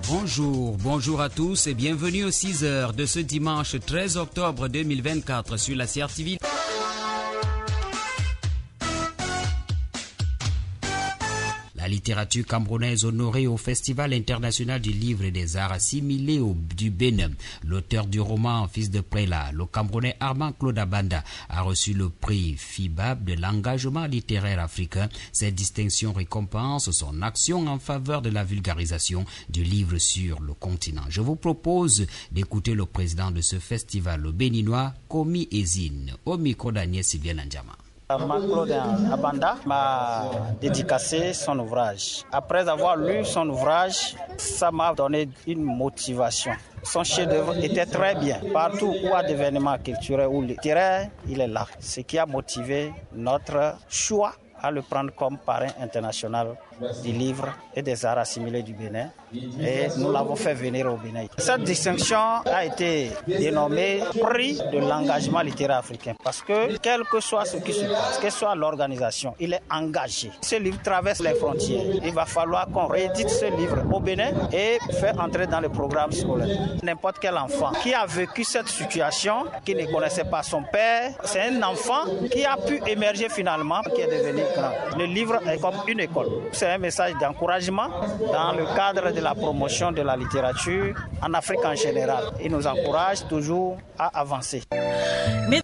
Bonjour à tous et bienvenue aux 6 heures de ce dimanche 13 octobre 2024 sur la CRTV. La littérature camerounaise honorée au Festival international du livre et des arts assimilés du Bénin. L'auteur du roman Fils de Prélat, le Camerounais Armand Claude Abanda, a reçu le prix FIBAB de l'engagement littéraire africain. Cette distinction récompense son action en faveur de la vulgarisation du livre sur le continent. Je vous propose d'écouter le président de ce festival, le béninois Komi Ezine, au micro d'Agnès Sylviane Ndjama. Armand Claude Abanda m'a dédicacé son ouvrage. Après avoir lu son ouvrage, ça m'a donné une motivation. Son chef-d'œuvre était très bien. Partout où il y a des événements culturels ou littéraires, il est là. Ce qui a motivé notre choix à le prendre comme parrain international du livre et des arts assimilés du Bénin. Et nous l'avons fait venir au Bénin. Cette distinction a été dénommée prix de l'engagement littéraire africain parce que quel que soit ce qui se passe, quelle soit l'organisation, il est engagé. Ce livre traverse les frontières. Il va falloir qu'on réédite ce livre au Bénin et faire entrer dans le programme scolaire. N'importe quel enfant qui a vécu cette situation, qui ne connaissait pas son père, c'est un enfant qui a pu émerger finalement, qui est devenu grand. Le livre est comme une école. C'est un message d'encouragement dans le cadre de la promotion de la littérature en Afrique en général. Il nous encourage toujours à avancer.